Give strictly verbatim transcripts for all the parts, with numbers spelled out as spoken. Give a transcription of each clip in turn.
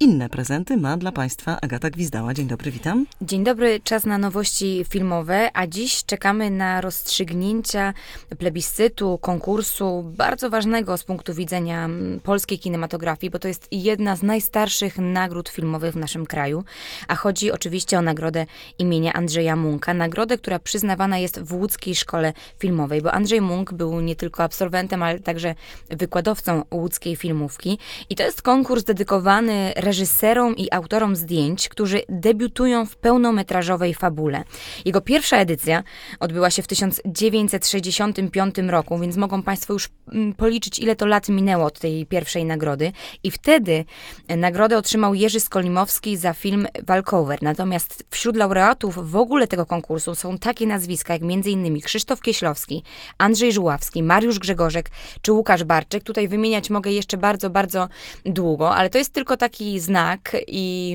inne prezenty ma dla Państwa Agata Gwizdała. Dzień dobry, witam. Dzień dobry, czas na nowości filmowe, a dziś czekamy na rozstrzygnięcia plebiscytu, konkursu bardzo ważnego z punktu widzenia polskiej kinematografii, bo to jest jedna z najstarszych nagród filmowych w naszym kraju, a chodzi oczywiście o nagrodę imienia Andrzeja Munka, nagrodę, która przyznawana jest w Łódzkiej Szkole Filmowej, bo Andrzej Munk był nie tylko absolwentem, ale także wykładowcą łódzkiej filmówki i to jest konkurs dedykowany reżyserom i autorom zdjęć, którzy debiutują w pełnometrażowej fabule. Jego pierwsza edycja odbyła się w tysiąc dziewięćset sześćdziesiątym piątym roku, więc mogą Państwo już policzyć, ile to lat minęło od tej pierwszej nagrody. I wtedy nagrodę otrzymał Jerzy Skolimowski za film Walkover. Natomiast wśród laureatów w ogóle tego konkursu są takie nazwiska, jak między innymi Krzysztof Kieślowski, Andrzej Żuławski, Mariusz Grzegorzek czy Łukasz Barczyk. Tutaj wymieniać mogę jeszcze bardzo, bardzo długo, ale to jest tylko taki znak i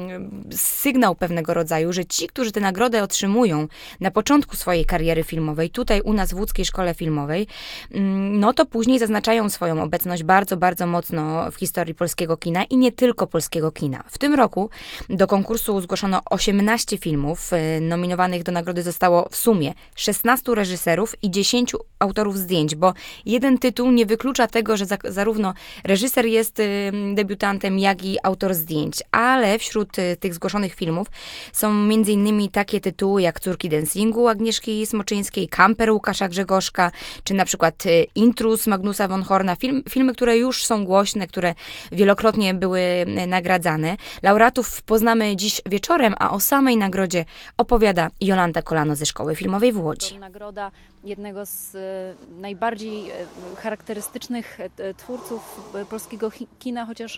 sygnał pewnego rodzaju, że ci, którzy tę nagrodę otrzymują na początku swojej kariery filmowej, tutaj u nas w Łódzkiej Szkole Filmowej, no to później zaznaczają swoją obecność bardzo, bardzo mocno w historii polskiego kina i nie tylko polskiego kina. W tym roku do konkursu zgłoszono osiemnaście filmów. Nominowanych do nagrody zostało w sumie szesnastu reżyserów i dziesięciu autorów zdjęć, bo jeden tytuł nie wyklucza tego, że za, zarówno reżyser jest y, debiutantem, jak i autor zdjęć, ale wśród y, tych zgłoszonych filmów są między innymi takie tytuły jak Córki dancingu Agnieszki Smoczyńskiej, Kamper Łukasza Grzegorzka, czy na przykład y, Intruz Magnusa von Horna, film, filmy, które już są głośne, które wielokrotnie były y, nagradzane. Laureatów poznamy dziś wieczorem, a o samej nagrodzie opowiada Jolanta Kolano ze Szkoły Filmowej w Łodzi. To nagroda jednego z najbardziej charakterystycznych twórców polskiego kina, chociaż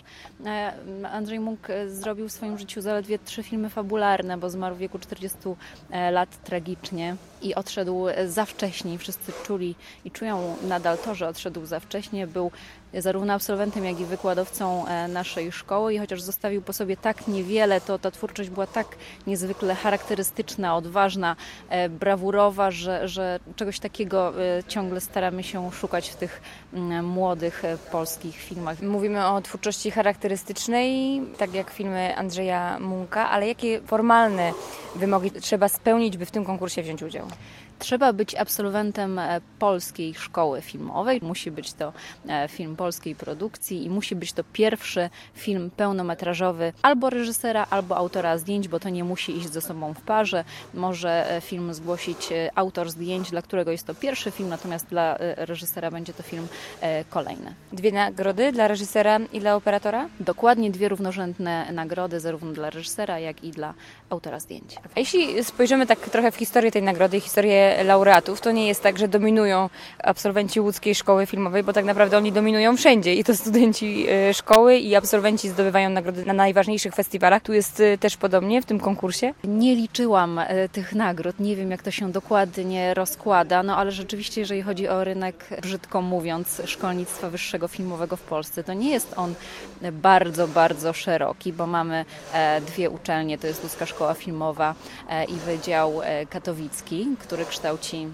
Andrzej Munk zrobił w swoim życiu zaledwie trzy filmy fabularne, bo zmarł w wieku czterdziestu lat tragicznie i odszedł za wcześnie. Wszyscy czuli i czują nadal to, że odszedł za wcześnie. Był zarówno absolwentem, jak i wykładowcą naszej szkoły i chociaż zostawił po sobie tak niewiele, to ta twórczość była tak niezwykle charakterystyczna, odważna, brawurowa, że, że czegoś takiego ciągle staramy się szukać w tych młodych polskich filmach. Mówimy o twórczości charakterystycznej, tak jak filmy Andrzeja Munka, ale jakie formalne wymogi trzeba spełnić, by w tym konkursie wziąć udział? Trzeba być absolwentem polskiej szkoły filmowej. Musi być to film polskiej produkcji i musi być to pierwszy film pełnometrażowy albo reżysera, albo autora zdjęć, bo to nie musi iść ze sobą w parze. Może film zgłosić autor zdjęć, dla którego jest to pierwszy film, natomiast dla reżysera będzie to film kolejny. Dwie nagrody dla reżysera i dla operatora? Dokładnie dwie równorzędne nagrody, zarówno dla reżysera, jak i dla autora zdjęć. A jeśli spojrzymy tak trochę w historię tej nagrody, historię laureatów, to nie jest tak, że dominują absolwenci Łódzkiej Szkoły Filmowej, bo tak naprawdę oni dominują wszędzie i to studenci szkoły i absolwenci zdobywają nagrody na najważniejszych festiwalach. Tu jest też podobnie w tym konkursie? Nie liczyłam tych nagród, nie wiem jak to się dokładnie rozkłada, no ale rzeczywiście jeżeli chodzi o rynek, brzydko mówiąc, szkolnictwa wyższego filmowego w Polsce, to nie jest on bardzo, bardzo szeroki, bo mamy dwie uczelnie, to jest Łódzka Szkoła Filmowa i Wydział Katowicki, który kształci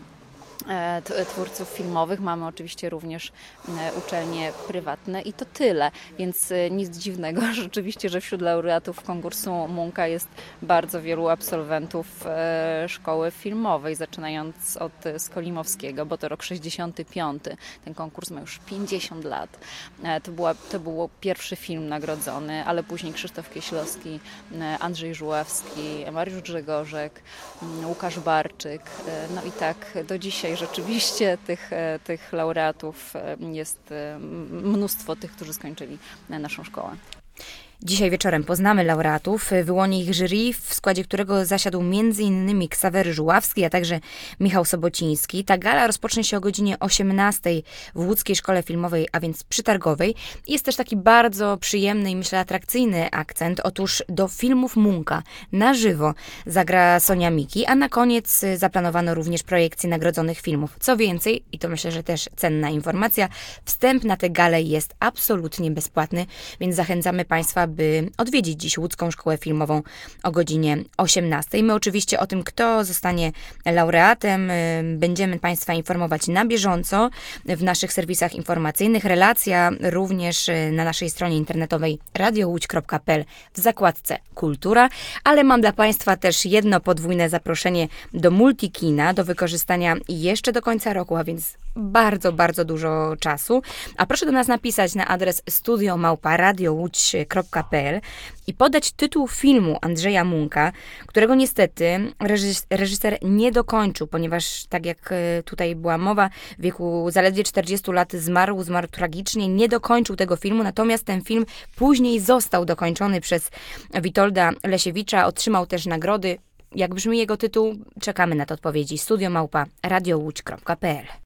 twórców filmowych. Mamy oczywiście również uczelnie prywatne i to tyle, więc nic dziwnego rzeczywiście, że wśród laureatów konkursu Munka jest bardzo wielu absolwentów szkoły filmowej, zaczynając od Skolimowskiego, bo to rok sześćdziesiąty piąty. Ten konkurs ma już pięćdziesiąt lat. To, była, to był pierwszy film nagrodzony, ale później Krzysztof Kieślowski, Andrzej Żuławski, Mariusz Grzegorzek, Łukasz Barczyk. No i tak do dzisiaj rzeczywiście tych, tych laureatów jest mnóstwo, tych, którzy skończyli naszą szkołę. Dzisiaj wieczorem poznamy laureatów, wyłoni ich jury, w składzie którego zasiadł między innymi Ksawery Żuławski, a także Michał Sobociński. Ta gala rozpocznie się o godzinie osiemnastej w Łódzkiej Szkole Filmowej, a więc przytargowej. Jest też taki bardzo przyjemny i myślę atrakcyjny akcent. Otóż do filmów Munka na żywo zagra Sonia Miki, a na koniec zaplanowano również projekcję nagrodzonych filmów. Co więcej, i to myślę, że też cenna informacja, wstęp na tę galę jest absolutnie bezpłatny, więc zachęcamy Państwa, by odwiedzić dziś Łódzką Szkołę Filmową o godzinie osiemnastej. My oczywiście o tym, kto zostanie laureatem, będziemy Państwa informować na bieżąco w naszych serwisach informacyjnych. Relacja również na naszej stronie internetowej radio łódź kropka p l w zakładce Kultura, ale mam dla Państwa też jedno podwójne zaproszenie do Multikina, do wykorzystania jeszcze do końca roku, a więc bardzo, bardzo dużo czasu. A proszę do nas napisać na adres studio małpa radio łódź kropka p l i podać tytuł filmu Andrzeja Munka, którego niestety reżys- reżyser nie dokończył, ponieważ tak jak tutaj była mowa, w wieku zaledwie czterdziestu lat zmarł, zmarł tragicznie, nie dokończył tego filmu, natomiast ten film później został dokończony przez Witolda Lesiewicza, otrzymał też nagrody. Jak brzmi jego tytuł? Czekamy na te odpowiedzi. studio małpa radio łódź kropka p l